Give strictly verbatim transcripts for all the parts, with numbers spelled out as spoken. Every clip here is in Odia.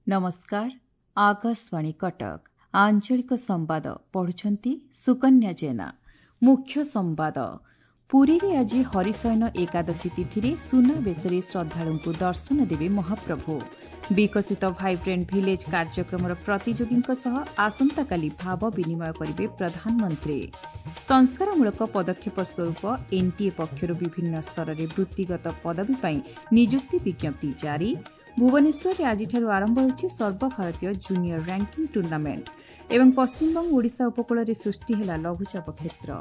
नमस्कार आकाशवाणी कटक आंचलिक संवाद पढ़ुछंती सुकन्या जेना। मुख्य संवाद पुरी रे आज हरिशयन एकादशी तिथि सुनाबेशरे श्रद्धालुଙ୍କୁ दर्शन देवे महाप्रभु। विकसित भाइब्रेंट भिलेज कार्यक्रम प्रतियोगी आसंताकाली भाव विनिमय करेंगे प्रधानमंत्री। संस्कारमूलक पदक्षेप स्वरूप एनटीए पक्षर विभिन्न स्तर में वृत्तिगत पदवी पर नियुक्ति विज्ञप्ति जारी। भुवनेश्वर आज आरंभ होछि सर्वभारतीय जूनियर रैंकिंग टूर्नामेंट एवं पश्चिमबंग ओडिशा उपकूल में सृष्टि है लघुचाप क्षेत्र।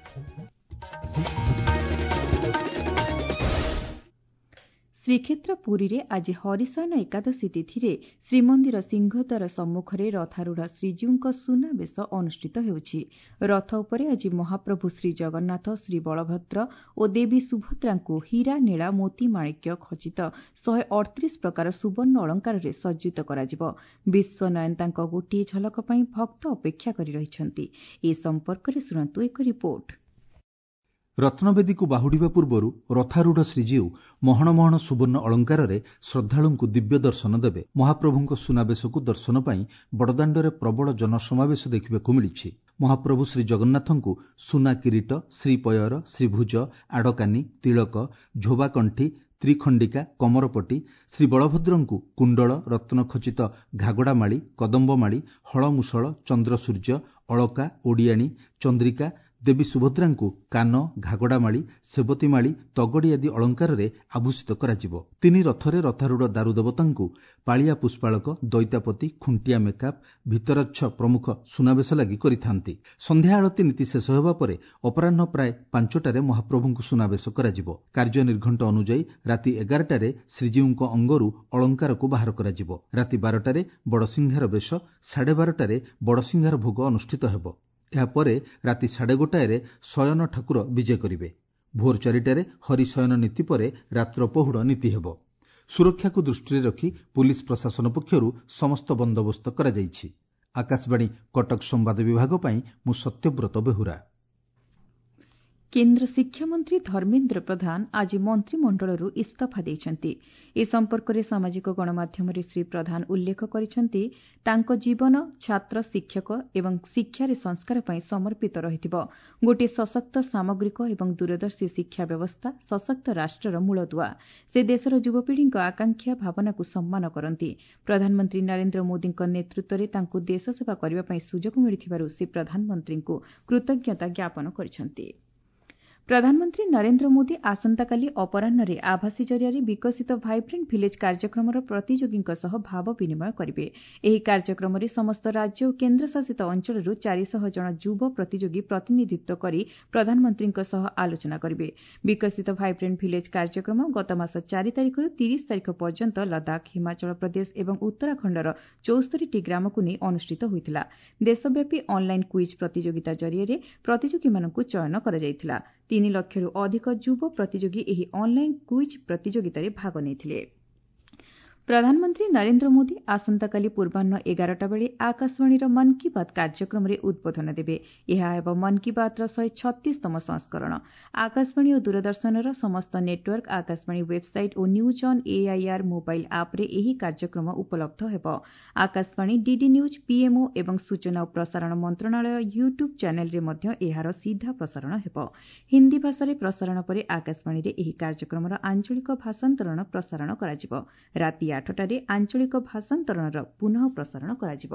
श्रीक्षेत्र पुरी रे आज हरिशयन एकादशी तिथि श्रीमंदिर सिंहद्वार सम्मुखरे रथारूढ़ श्रीजीउଙ୍କ सुनाबेश अनुष्ठित हेउछि। रथ उपरे आज महाप्रभु श्री जगन्नाथ, श्री बलभद्र और देवी सुभद्राଙ୍କୁ हीरा नीला मोती माणिक्य खचित शहे अड़तीस प्रकार सुवर्ण अलंकार रे सज्जित कराजिब। विश्वनयनताଙ୍କ गोटिए झलक ପାଇଁ भक्त अपेक्षा करि रहिछन्ति। ए संपर्क रे सुनन्तु एक रिपोर्ट। रत्नवेदीକୁ ବାହୁଡିବା ପୂର୍ବରୁ ରଥାରୂଢ ଶ୍ରୀଜୀଉ ମହଣ ମହଣ ସୁବର୍ଣ୍ଣ ଅଳଙ୍କାରରେ ଶ୍ରଦ୍ଧାଳୁଙ୍କୁ ଦିବ୍ୟ ଦର୍ଶନ ଦେବେ। ମହାପ୍ରଭୁଙ୍କ ସୁନାବେଶକୁ ଦର୍ଶନ ପାଇଁ ବଡ଼ଦାଣ୍ଡରେ ପ୍ରବଳ ଜନସମାବେଶ ଦେଖିବାକୁ ମିଳିଛି। ମହାପ୍ରଭୁ ଶ୍ରୀ ଜଗନ୍ନାଥଙ୍କୁ ସୁନା କିରୀଟ, ଶ୍ରୀପୟର, ଶ୍ରୀଭୁଜ, ଆଡକାନି, ତିଳକ, ଝୋବାକଣ୍ଠି, ତ୍ରିଖଣ୍ଡିକା, କମରପଟି, ଶ୍ରୀ ବଳଭଦ୍ରଙ୍କୁ କୁଣ୍ଡଳ, ରତ୍ନଖଚିତ ଘାଗଡାମାଳି, କଦମ୍ବମାଳି, ହଳମୁଷଳ, ଚନ୍ଦ୍ରସୂର୍ଯ୍ୟ, ଅଳକା, ଓଡିଆଣୀ, ଚନ୍ଦ୍ରିକା, ଦେବୀ ସୁଭଦ୍ରାଙ୍କୁ କାନ, ଘାଗଡାମାଳି, ସେବତୀମାଳି, ତଗଡି ଆଦି ଅଳଙ୍କାରରେ ଆଭୂଷିତ କରାଯିବ। ତିନି ରଥରେ ରଥାରୂଢ ଦାରୁଦେବତାଙ୍କୁ ପାଳିଆ ପୁଷ୍ପାଳକ, ଦୈତାପତି, ଖୁଣ୍ଟିଆ ମେକାପ, ଭିତରଚ୍ଛ ପ୍ରମୁଖ ସୁନାବେଶ ଲାଗି କରିଥାନ୍ତି। ସନ୍ଧ୍ୟା ଆଳତୀ ନୀତି ଶେଷ ହେବା ପରେ ଅପରାହ୍ନ ପ୍ରାୟ ପାଞ୍ଚଟାରେ ମହାପ୍ରଭୁଙ୍କୁ ସୁନାବେଶ କରାଯିବ। କାର୍ଯ୍ୟ ନିର୍ଘଣ୍ଟ ଅନୁଯାୟୀ ରାତି ଏଗାରଟାରେ ଶ୍ରୀଜୀଉଙ୍କ ଅଙ୍ଗରୁ ଅଳଙ୍କାରକୁ ବାହାର କରାଯିବ। ରାତି ବାରଟାରେ ବଡସିଂହାର ବେଶ, ସାଢେ ବାରଟାରେ ବଡସିଂହାର ଭୋଗ ଅନୁଷ୍ଠିତ ହେବ। ଏହାପରେ ରାତି ସାଢେ ଗୋଟାଏରେ ଶୟନ ଠାକୁର ବିଜେ କରିବେ। ଭୋର ଚାରିଟାରେ ହରିଶୟନ ନୀତି ପରେ ରାତ୍ର ପହୁଡ ନୀତି ହେବ। ସୁରକ୍ଷାକୁ ଦୃଷ୍ଟିରେ ରଖି ପୁଲିସ ପ୍ରଶାସନ ପକ୍ଷରୁ ସମସ୍ତ ବନ୍ଦୋବସ୍ତ କରାଯାଇଛି। ଆକାଶବାଣୀ କଟକ ସମ୍ବାଦ ବିଭାଗ ପାଇଁ ମୁଁ ସତ୍ୟବ୍ରତ ବେହୁରା। केन्द्र शिक्षामंत्री धर्मेन्द्र प्रधान आज मंत्रिमंडलरू इस्तीफा देइछन्ति। ए संपर्कରେ सामाजिक गणमाध्यमରେ श्री प्रधान उल्लेख କରିଛନ୍ତି ତାଙ୍କ ଜୀବନ ଛାତ୍ର, ଶିକ୍ଷକ ଏବଂ ଶିକ୍ଷାରେ ସଂସ୍କାର ପାଇଁ ସମର୍ପିତ ରହିଥିବ। ଗୋଟିଏ ସଶକ୍ତ, ସାମଗ୍ରିକ ଏବଂ ଦୂରଦର୍ଶୀ ଶିକ୍ଷା ବ୍ୟବସ୍ଥା ସଶକ୍ତ ରାଷ୍ଟ୍ରର ମୂଳଦୁଆ। ସେ ଦେଶର ଯୁବପିଢ଼ିଙ୍କ ଆକାଂକ୍ଷା ଭାବନାକୁ ସମ୍ମାନ କରନ୍ତି। ପ୍ରଧାନମନ୍ତ୍ରୀ ନରେନ୍ଦ୍ର ମୋଦିଙ୍କ ନେତୃତ୍ୱରେ ତାଙ୍କୁ ଦେଶ ସେବା କରିବା ପାଇଁ ସୁଯୋଗ ମିଳିଥିବାରୁ ସେ ପ୍ରଧାନମନ୍ତ୍ରୀଙ୍କୁ କୃତଜ୍ଞତା ଜ୍ଞାପନ କରିଛନ୍ତି। प्रधानमंत्री नरेन्द्र मोदी आसंताकाली अपराह्न आभासी जरिया विकसित भाइब्रेंट भिलेज कार्यक्रम प्रतियोगी भाव विनिमय करेंगे। ଏହି କାର୍ଯ୍ୟକ୍ରମରେ ସମସ୍ତ ରାଜ୍ୟ ଓ କେନ୍ଦ୍ରଶାସିତ ଅଞ୍ଚଳରୁ ଚାରିଶହ ଜଣ ଯୁବ ପ୍ରତିଯୋଗୀ ପ୍ରତିନିଧିତ୍ୱ କରି ପ୍ରଧାନମନ୍ତ୍ରୀଙ୍କ ସହ ଆଲୋଚନା କରିବେ। ବିକଶିତ ଭାଇବ୍ରେଣ୍ଟ ଭିଲେଜ କାର୍ଯ୍ୟକ୍ରମ ଗତମାସ ଚାରି ତାରିଖରୁ ତିରିଶ ତାରିଖ ପର୍ଯ୍ୟନ୍ତ ଲଦାଖ, ହିମାଚଳ ପ୍ରଦେଶ ଏବଂ ଉତ୍ତରାଖଣ୍ଡର ଚଉସ୍ତରୀଟି ଗ୍ରାମକୁ ନେଇ ଅନୁଷ୍ଠିତ ହୋଇଥିଲା। ଦେଶବ୍ୟାପୀ ଅନ୍ଲାଇନ୍ କୁଇଜ୍ ପ୍ରତିଯୋଗିତା ଜରିଆରେ ପ୍ରତିଯୋଗୀମାନଙ୍କୁ ଚୟନ କରାଯାଇଥିଲା। ତିନି ଲକ୍ଷରୁ ଅଧିକ ଯୁବ ପ୍ରତିଯୋଗୀ ଏହି ଅନ୍ଲାଇନ୍ କୁଇଜ୍ ପ୍ରତିଯୋଗିତାରେ ଭାଗ ନେଇଥିଲେ। ପ୍ରଧାନମନ୍ତ୍ରୀ ନରେନ୍ଦ୍ର ମୋଦି ଆସନ୍ତାକାଲି ପୂର୍ବାହ୍ନ ଏଗାରଟା ବେଳେ ଆକାଶବାଣୀର ମନ୍ କି ବାତ୍ କାର୍ଯ୍ୟକ୍ରମରେ ଉଦ୍ବୋଧନ ଦେବେ। ଏହା ହେବ ମନ୍ କି ବାତ୍ର ଶହେ ଛତିଶତମ ସଂସ୍କରଣ। ଆକାଶବାଣୀ ଓ ଦୂରଦର୍ଶନର ସମସ୍ତ ନେଟୱାର୍କ, ଆକାଶବାଣୀ ୱେବ୍ସାଇଟ୍ ଓ ନ୍ୟୁଜ୍ ଅନ୍ ଏଆଇଆର୍ ମୋବାଇଲ୍ ଆପ୍ରେ ଏହି କାର୍ଯ୍ୟକ୍ରମ ଉପଲବ୍ଧ ହେବ। ଆକାଶବାଣୀ, ଡିଡି ନ୍ୟୁଜ୍, ପିଏମ୍ଓ ଏବଂ ସୂଚନା ଓ ପ୍ରସାରଣ ମନ୍ତ୍ରଣାଳୟ ୟୁଟ୍ୟୁବ୍ ଚ୍ୟାନେଲ୍ରେ ମଧ୍ୟ ଏହାର ସିଧା ପ୍ରସାରଣ ହେବ। ହିନ୍ଦୀ ଭାଷାରେ ପ୍ରସାରଣ ପରେ ଆକାଶବାଣୀରେ ଏହି କାର୍ଯ୍ୟକ୍ରମର ଆଞ୍ଚଳିକ ଭାଷାନ୍ତରଣ ପ୍ରସାରଣ କରାଯିବ। ରାତି ଆଠଟାରେ ଆଞ୍ଚଳିକ ଭାଷାନ୍ତରଣର ପୁନଃ ପ୍ରସାରଣ କରାଯିବ।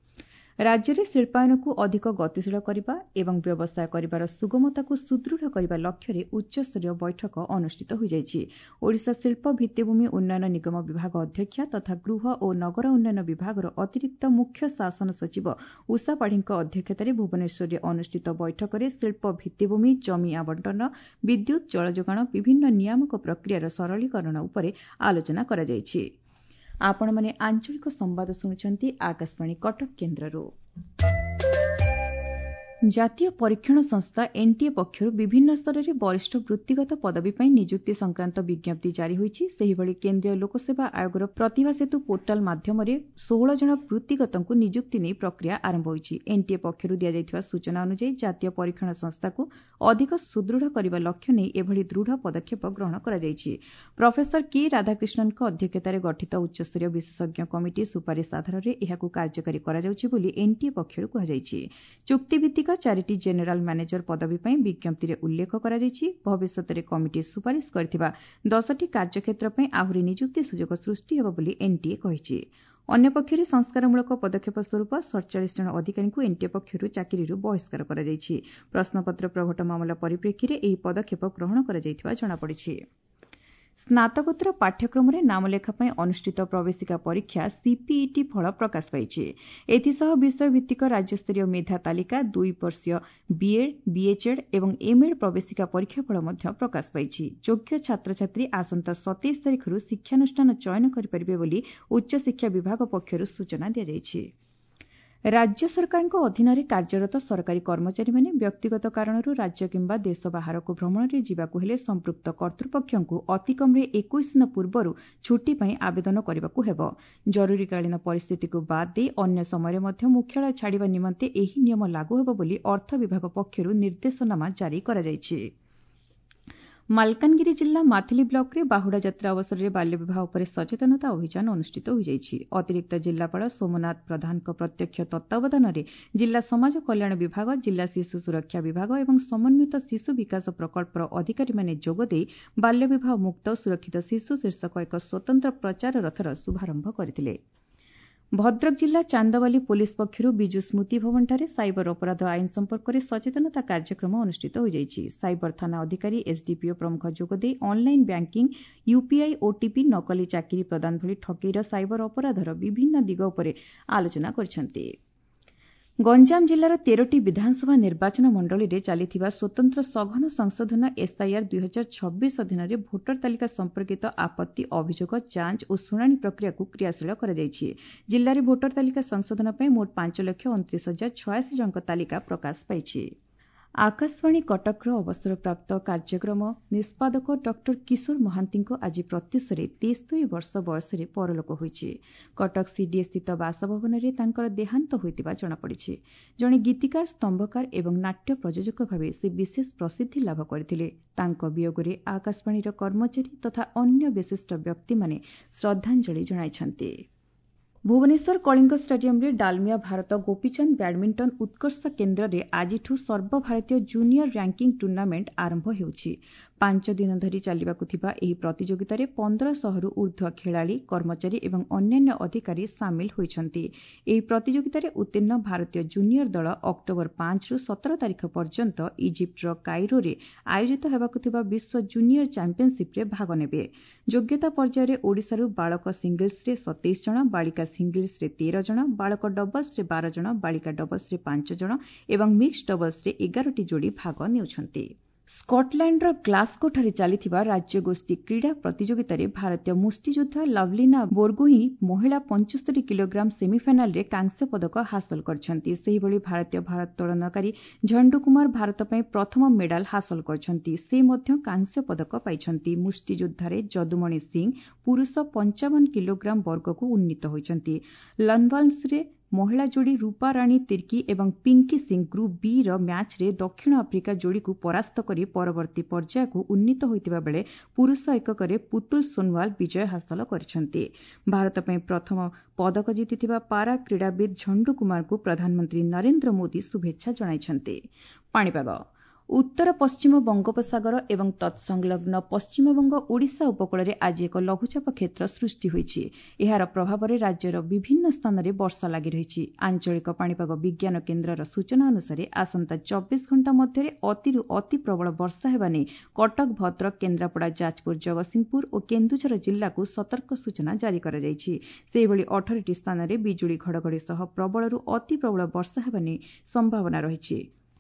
ରାଜ୍ୟରେ ଶିଳ୍ପାୟନକୁ ଅଧିକ ଗତିଶୀଳ କରିବା ଏବଂ ବ୍ୟବସାୟ କରିବାର ସୁଗମତାକୁ ସୁଦୃଢ଼ କରିବା ଲକ୍ଷ୍ୟରେ ଉଚ୍ଚସ୍ତରୀୟ ବୈଠକ ଅନୁଷ୍ଠିତ ହୋଇଯାଇଛି। ଓଡ଼ିଶା ଶିଳ୍ପ ଭିତ୍ତିଭୂମି ଉନ୍ନୟନ ନିଗମ ବିଭାଗ ଅଧ୍ୟକ୍ଷା ତଥା ଗୃହ ଓ ନଗର ଉନ୍ନୟନ ବିଭାଗର ଅତିରିକ୍ତ ମୁଖ୍ୟ ଶାସନ ସଚିବ ଉଷା ପାଢ଼ୀଙ୍କ ଅଧ୍ୟକ୍ଷତାରେ ଭୁବନେଶ୍ୱରରେ ଅନୁଷ୍ଠିତ ବୈଠକରେ ଶିଳ୍ପ ଭିତ୍ତିଭୂମି, ଜମି ଆବଣ୍ଟନ, ବିଦ୍ୟୁତ୍, ଜଳଯୋଗାଣ, ବିଭିନ୍ନ ନିୟାମକ ପ୍ରକ୍ରିୟାର ସରଳୀକରଣ ଉପରେ ଆଲୋଚନା କରାଯାଇଛି। ଆପଣମାନେ ଆଞ୍ଚଳିକ ସମ୍ବାଦ ଶୁଣୁଛନ୍ତି ଆକାଶବାଣୀ କଟକ କେନ୍ଦ୍ରରୁ। ଜାତୀୟ ପରୀକ୍ଷଣ ସଂସ୍ଥା ଏନ୍ଟିଏ ପକ୍ଷରୁ ବିଭିନ୍ନ ସ୍ତରରେ ବରିଷ୍ଠ ବୃତ୍ତିଗତ ପଦବୀ ପାଇଁ ନିଯୁକ୍ତି ସଂକ୍ରାନ୍ତ ବିଜ୍ଞପ୍ତି ଜାରି ହୋଇଛି। ସେହିଭଳି କେନ୍ଦ୍ରୀୟ ଲୋକସେବା ଆୟୋଗର ପ୍ରତିଭା ସେତୁ ପୋର୍ଟାଲ ମାଧ୍ୟମରେ ଷୋହଳ ଜଣ ବୃତ୍ତିଗତଙ୍କୁ ନିଯୁକ୍ତି ନେଇ ପ୍ରକ୍ରିୟା ଆରମ୍ଭ ହୋଇଛି। ଏନ୍ଟିଏ ପକ୍ଷରୁ ଦିଆଯାଇଥିବା ସୂଚନା ଅନୁଯାୟୀ ଜାତୀୟ ପରୀକ୍ଷଣ ସଂସ୍ଥାକୁ ଅଧିକ ସୁଦୃଢ଼ କରିବା ଲକ୍ଷ୍ୟ ନେଇ ଏଭଳି ଦୃଢ଼ ପଦକ୍ଷେପ ଗ୍ରହଣ କରାଯାଇଛି। ପ୍ରଫେସର କେ ରାଧାକ୍ରିଷ୍ଣନଙ୍କ ଅଧ୍ୟକ୍ଷତାରେ ଗଠିତ ଉଚ୍ଚସ୍ତରୀୟ ବିଶେଷଜ୍ଞ କମିଟି ସୁପାରିଶ ଆଧାରରେ ଏହାକୁ କାର୍ଯ୍ୟକାରୀ କରାଯାଉଛି ବୋଲି ଏନ୍ଟିଏ ପକ୍ଷରୁ କୁହାଯାଇଛି। ଚୁକ୍ତିଭିତ୍ତିକ ଚାରିଟି ଜେନେରାଲ ମ୍ୟାନେଜର ପଦବୀ ପାଇଁ ବିଜ୍ଞପ୍ତିରେ ଉଲ୍ଲେଖ କରାଯାଇଛି। ଭବିଷ୍ୟତରେ କମିଟି ସୁପାରିଶ କରିଥିବା ଦଶଟି କାର୍ଯ୍ୟକ୍ଷେତ୍ର ପାଇଁ ଆହୁରି ନିଯୁକ୍ତି ସୁଯୋଗ ସୃଷ୍ଟି ହେବ ବୋଲି ଏନ୍ଟିଏ କହିଛି। ଅନ୍ୟପକ୍ଷରେ ସଂସ୍କାରମୂଳକ ପଦକ୍ଷେପ ସ୍ୱରୂପ ସତଚାଳିଶ ଜଣ ଅଧିକାରୀଙ୍କୁ ଏନ୍ଟିଏ ପକ୍ଷରୁ ଚାକିରିରୁ ବହିଷ୍କାର କରାଯାଇଛି। ପ୍ରଶ୍ନପତ୍ର ପ୍ରଘଟ ମାମଲା ପରିପ୍ରେକ୍ଷୀରେ ଏହି ପଦକ୍ଷେପ ଗ୍ରହଣ କରାଯାଇଥିବା ଜଣାପଡ଼ିଛି। ସ୍ନାତକୋତ୍ତର ପାଠ୍ୟକ୍ରମରେ ନାମଲେଖା ପାଇଁ ଅନୁଷ୍ଠିତ ପ୍ରବେଶିକା ପରୀକ୍ଷା ସିପିଇଟି ଫଳ ପ୍ରକାଶ ପାଇଛି। ଏଥିସହ ବିଷୟଭିତ୍ତିକ ରାଜ୍ୟସ୍ତରୀୟ ମେଧା ତାଲିକା, ଦୁଇ ବର୍ଷୀୟ ବିଏଡ୍, ବିଏଚ୍ଏଡ୍ ଏବଂ ଏମ୍ଏଡ୍ ପ୍ରବେଶିକା ପରୀକ୍ଷାଫଳ ମଧ୍ୟ ପ୍ରକାଶ ପାଇଛି। ଯୋଗ୍ୟ ଛାତ୍ରଛାତ୍ରୀ ଆସନ୍ତା ସତେଇଶ ତାରିଖରୁ ଶିକ୍ଷାନୁଷ୍ଠାନ ଚୟନ କରିପାରିବେ ବୋଲି ଉଚ୍ଚଶିକ୍ଷା ବିଭାଗ ପକ୍ଷରୁ ସୂଚନା ଦିଆଯାଇଛି। ରାଜ୍ୟ ସରକାରଙ୍କ ଅଧୀନରେ କାର୍ଯ୍ୟରତ ସରକାରୀ କର୍ମଚାରୀମାନେ ବ୍ୟକ୍ତିଗତ କାରଣରୁ ରାଜ୍ୟ କିମ୍ବା ଦେଶ ବାହାରକୁ ଭ୍ରମଣରେ ଯିବାକୁ ହେଲେ ସମ୍ପୃକ୍ତ କର୍ତ୍ତୃପକ୍ଷଙ୍କୁ ଅତିକମ୍ରେ ଏକୋଇଶ ଦିନ ପୂର୍ବରୁ ଛୁଟି ପାଇଁ ଆବେଦନ କରିବାକୁ ହେବ। ଜରୁରୀକାଳୀନ ପରିସ୍ଥିତିକୁ ବାଦ୍ ଦେଇ ଅନ୍ୟ ସମୟରେ ମଧ୍ୟ ମୁଖ୍ୟାଳୟ ଛାଡ଼ିବା ନିମନ୍ତେ ଏହି ନିୟମ ଲାଗୁ ହେବ ବୋଲି ଅର୍ଥ ବିଭାଗ ପକ୍ଷରୁ ନିର୍ଦ୍ଦେଶନାମା ଜାରି କରାଯାଇଛି। ମାଲକାନଗିରି ଜିଲ୍ଲା ମାଥିଲି ବ୍ଲକରେ ବାହୁଡ଼ା ଯାତ୍ରା ଅବସରରେ ବାଲ୍ୟବିବାହ ଉପରେ ସଚେତନତା ଅଭିଯାନ ଅନୁଷ୍ଠିତ ହୋଇଯାଇଛି। ଅତିରିକ୍ତ ଜିଲ୍ଲାପାଳ ସୋମନାଥ ପ୍ରଧାନଙ୍କ ପ୍ରତ୍ୟକ୍ଷ ତତ୍ତ୍ୱାବଧାନରେ ଜିଲ୍ଲା ସମାଜ କଲ୍ୟାଣ ବିଭାଗ, ଜିଲ୍ଲା ଶିଶୁ ସୁରକ୍ଷା ବିଭାଗ ଏବଂ ସମନ୍ୱିତ ଶିଶୁ ବିକାଶ ପ୍ରକଳ୍ପର ଅଧିକାରୀମାନେ ଯୋଗଦେଇ ବାଲ୍ୟବିବାହ ମୁକ୍ତ ସୁରକ୍ଷିତ ଶିଶୁ ଶୀର୍ଷକ ଏକ ସ୍ୱତନ୍ତ୍ର ପ୍ରଚାର ରଥର ଶୁଭାରମ୍ଭ କରିଥିଲେ। ଭଦ୍ରକ ଜିଲ୍ଲା ଚାନ୍ଦବାଲି ପୁଲିସ୍ ପକ୍ଷରୁ ବିଜୁ ସ୍ମୃତି ଭବନଠାରେ ସାଇବର ଅପରାଧ ଆଇନ ସମ୍ପର୍କରେ ସଚେତନତା କାର୍ଯ୍ୟକ୍ରମ ଅନୁଷ୍ଠିତ ହୋଇଯାଇଛି। ସାଇବର ଥାନା ଅଧିକାରୀ, ଏସ୍ଡିପିଓ ପ୍ରମୁଖ ଯୋଗଦେଇ ଅନ୍ଲାଇନ୍ ବ୍ୟାଙ୍କିଂ, ୟୁପିଆଇ, ଓଟିପି, ନକଲି ଚାକିରି ପ୍ରଦାନ ଭଳି ଠକେଇର ସାଇବର ଅପରାଧର ବିଭିନ୍ନ ଦିଗ ଉପରେ ଆଲୋଚନା କରିଛନ୍ତି। ଗଞ୍ଜାମ ଜିଲ୍ଲାର ତେରଟି ବିଧାନସଭା ନିର୍ବାଚନ ମଣ୍ଡଳୀରେ ଚାଲିଥିବା ସ୍ୱତନ୍ତ୍ର ସଘନ ସଂଶୋଧନ ଏସ୍ଆଇଆର୍ ଦୁଇ ହଜାର ଛବିଶ ଅଧୀନରେ ଭୋଟର ତାଲିକା ସମ୍ପର୍କିତ ଆପତ୍ତି, ଅଭିଯୋଗ, ଯାଞ୍ଚ ଓ ଶୁଣାଣି ପ୍ରକ୍ରିୟାକୁ କ୍ରିୟାଶୀଳ କରାଯାଇଛି। ଜିଲ୍ଲାରେ ଭୋଟର ତାଲିକା ସଂଶୋଧନ ପାଇଁ ମୋଟ ପାଞ୍ଚ ଲକ୍ଷ ଅଣତିରିଶ ହଜାର ଛୟାଅଶୀ ଜଣଙ୍କ ତାଲିକା ପ୍ରକାଶ ପାଇଛି। ଆକାଶବାଣୀ କଟକର ଅବସରପ୍ରାପ୍ତ କାର୍ଯ୍ୟକ୍ରମ ନିଷ୍ପାଦକ ଡକ୍ଟର କିଶୋର ମହାନ୍ତିଙ୍କ ଆଜି ପ୍ରତ୍ୟୁଷରେ ତେସ୍ତରୀ ବର୍ଷ ବୟସରେ ପରଲୋକ ହୋଇଛି। କଟକ ସିଡିଏ ସ୍ଥିତ ବାସଭବନରେ ତାଙ୍କର ଦେହାନ୍ତ ହୋଇଥିବା ଜଣାପଡ଼ିଛି। ଜଣେ ଗୀତିକାର, ସ୍ତମ୍ଭକାର ଏବଂ ନାଟ୍ୟ ପ୍ରଯୋଜକ ଭାବେ ସେ ବିଶେଷ ପ୍ରସିଦ୍ଧି ଲାଭ କରିଥିଲେ। ତାଙ୍କ ବିୟୋଗରେ ଆକାଶବାଣୀର କର୍ମଚାରୀ ତଥା ଅନ୍ୟ ବିଶିଷ୍ଟ ବ୍ୟକ୍ତିମାନେ ଶ୍ରଦ୍ଧାଞ୍ଜଳି ଜଣାଇଛନ୍ତି। ଭୁବନେଶ୍ୱର କଳିଙ୍ଗ ଷ୍ଟାଡିୟମରେ ଡାଲମିଆ ଭାରତ ଗୋପୀଚାନ୍ଦ ବ୍ୟାଡମିଣ୍ଟନ ଉତ୍କର୍ଷ କେନ୍ଦ୍ରରେ ଆଜିଠୁ ସର୍ବଭାରତୀୟ ଜୁନିୟର ର୍ୟାଙ୍କିଙ୍ଗ୍ ଟୁର୍ଣ୍ଣାମେଣ୍ଟ ଆରମ୍ଭ ହେଉଛି। ପାଞ୍ଚ ଦିନ ଧରି ଚାଲିବାକୁ ଥିବା ଏହି ପ୍ରତିଯୋଗିତାରେ ପନ୍ଦରଶହରୁ ଊର୍ଦ୍ଧ୍ୱ ଖେଳାଳି, କର୍ମଚାରୀ ଏବଂ ଅନ୍ୟାନ୍ୟ ଅଧିକାରୀ ସାମିଲ ହୋଇଛନ୍ତି। ଏହି ପ୍ରତିଯୋଗିତାରେ ଉତ୍ତୀର୍ଣ୍ଣ ଭାରତୀୟ ଜୁନିୟର ଦଳ ଅକ୍ଟୋବର ପାଞ୍ଚରୁ ସତର ତାରିଖ ପର୍ଯ୍ୟନ୍ତ ଇଜିପ୍ଟର କାଇରୋରେ ଆୟୋଜିତ ହେବାକୁ ଥିବା ବିଶ୍ୱ ଜୁନିୟର ଚାମ୍ପିୟନସିପ୍ରେ ଭାଗ ନେବେ। ଯୋଗ୍ୟତା ପର୍ଯ୍ୟାୟରେ ଓଡ଼ିଶାରୁ ବାଳକ ସିଙ୍ଗଲ୍ସରେ ସତେଇଶ ଜଣ, ବାଳିକା ସିଙ୍ଗଲ୍ସରେ ତେର ଜଣ, ବାଳକ ଡବଲ୍ସରେ ବାର ଜଣ, ବାଳିକା ଡବଲ୍ସରେ ପାଞ୍ଚ ଜଣ ଏବଂ ମିକ୍ସଡ ଡବଲ୍ସରେ ଏଗାରଟି ଯୋଡ଼ି ଭାଗ ନେଉଛନ୍ତି। ସ୍କଟଲ୍ୟାଣ୍ଡର ଗ୍ଲାସଗୋଠାରେ ଚାଲିଥିବା ରାଜ୍ୟଗୋଷ୍ଠୀ କ୍ରୀଡ଼ା ପ୍ରତିଯୋଗିତାରେ ଭାରତୀୟ ମୁଷ୍ଟିଯୋଦ୍ଧା ଲଭଲିନା ବୋରଗୋହେଇଁ ମହିଳା ପଞ୍ଚସ୍ତରୀ କିଲୋଗ୍ରାମ ସେମିଫାଇନାଲରେ କାଂସ୍ୟ ପଦକ ହାସଲ କରିଛନ୍ତି। ସେହିଭଳି ଭାରତୀୟ ଭାରୋତ୍ତୋଳନକାରୀ ଝଣ୍ଡୁ କୁମାର ଭାରତ ପାଇଁ ପ୍ରଥମ ମେଡାଲ ହାସଲ କରିଛନ୍ତି। ସେ ମଧ୍ୟ କାଂସ୍ୟ ପଦକ ପାଇଛନ୍ତି। ମୁଷ୍ଟିଯୋଦ୍ଧାରେ ଯଦୁମଣି ସିଂ ପୁରୁଷ ପଞ୍ଚାବନ କିଲୋଗ୍ରାମ ବର୍ଗକୁ ଉନ୍ନୀତ ହୋଇଛନ୍ତି। ଲନ୍ଡନସରେ ମହିଳା ଯୋଡ଼ି ରୂପା ରାଣୀ ତିର୍କି ଏବଂ ପିଙ୍କି ସିଂ ଗ୍ରୁପ୍ ବି ର ମ୍ୟାଚ୍ରେ ଦକ୍ଷିଣ ଆଫ୍ରିକା ଯୋଡ଼ିକୁ ପରାସ୍ତ କରି ପରବର୍ତ୍ତୀ ପର୍ଯ୍ୟାୟକୁ ଉନ୍ନୀତ ହୋଇଥିବା ବେଳେ ପୁରୁଷ ଏକକରେ ପୁତୁଲ ସୋନୱାଲ ବିଜୟ ହାସଲ କରିଛନ୍ତି। ଭାରତ ପାଇଁ ପ୍ରଥମ ପଦକ ଜିତିଥିବା ପାରା କ୍ରୀଡ଼ାବିତ୍ ଝଣ୍ଡୁ କୁମାରଙ୍କୁ ପ୍ରଧାନମନ୍ତ୍ରୀ ନରେନ୍ଦ୍ର ମୋଦି ଶୁଭେଚ୍ଛା ଜଣାଇଛନ୍ତି। ପାଣିପାଗ ଉତ୍ତର ପଶ୍ଚିମ ବଙ୍ଗୋପସାଗର ଏବଂ ତତ୍ସଂଲଗ୍ନ ପଶ୍ଚିମବଙ୍ଗ ଓଡ଼ିଶା ଉପକୂଳରେ ଆଜି ଏକ ଲଘୁଚାପ କ୍ଷେତ୍ର ସୃଷ୍ଟି ହୋଇଛି। ଏହାର ପ୍ରଭାବରେ ରାଜ୍ୟର ବିଭିନ୍ନ ସ୍ଥାନରେ ବର୍ଷା ଲାଗି ରହିଛି। ଆଞ୍ଚଳିକ ପାଣିପାଗ ବିଜ୍ଞାନ କେନ୍ଦ୍ରର ସୂଚନା ଅନୁସାରେ ଆସନ୍ତା ଚବିଶ ଘଣ୍ଟା ମଧ୍ୟରେ ଅତିରୁ ଅତି ପ୍ରବଳ ବର୍ଷା ହେବା ନେଇ କଟକ, ଭଦ୍ରକ, କେନ୍ଦ୍ରାପଡ଼ା, ଯାଜପୁର, ଜଗତସିଂହପୁର ଓ କେନ୍ଦୁଝର ଜିଲ୍ଲାକୁ ସତର୍କ ସୂଚନା ଜାରି କରାଯାଇଛି। ସେହିଭଳି ଅଠରଟି ସ୍ଥାନରେ ବିଜୁଳି ଘଡ଼ଘଡ଼ି ସହ ପ୍ରବଳରୁ ଅତି ପ୍ରବଳ ବର୍ଷା ହେବା ନେଇ ସମ୍ଭାବନା ରହିଛି।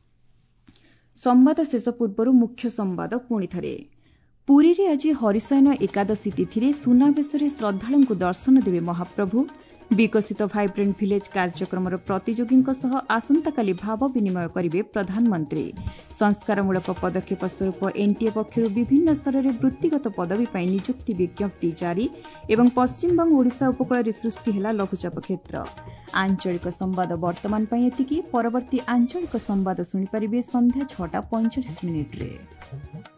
ସମ୍ବାଦ ଶେଷ ପୂର୍ବରୁ ମୁଖ୍ୟ ସମ୍ବାଦ ପୁଣି ଥରେ। ପୁରୀରେ ଆଜି ହରିଶୟନ ଏକାଦଶୀ ତିଥିରେ ସୁନାବେଶରେ ଶ୍ରଦ୍ଧାଳୁଙ୍କୁ ଦର୍ଶନ ଦେବେ ମହାପ୍ରଭୁ। विकसित भाइब्रेंट भिलेज कार्यक्रमर प्रतियोगीଙ୍କ सह आसंताकाली भाव विनिमय करिवे प्रधानमंत्री। संस्कारमूलक पदक्षेप स्वरूप एनटीए पक्षରୁ विभिन्न स्तରରେ वृत्तिगत पदवी ପାଇଁ नियुक्ति विज्ञप्ति जारी ଏବଂ पश्चिमबंग ओडिशा उपकूଳରେ सृष्टि ହେଲା ଲଘୁଚାପ କ୍ଷେତ୍ର। ଆଞ୍ଚଳିକ ସମ୍ବାଦ ବର୍ତ୍ତମାନ ପାଇଁ ଏତିକି। ପରବର୍ତ୍ତୀ ଆଞ୍ଚଳିକ ସମ୍ବାଦ ଶୁଣିପାରିବେ ସନ୍ଧ୍ୟା ଛଅଟା ପଇଁଚାଳିଶ ମିନିଟ୍ରେ।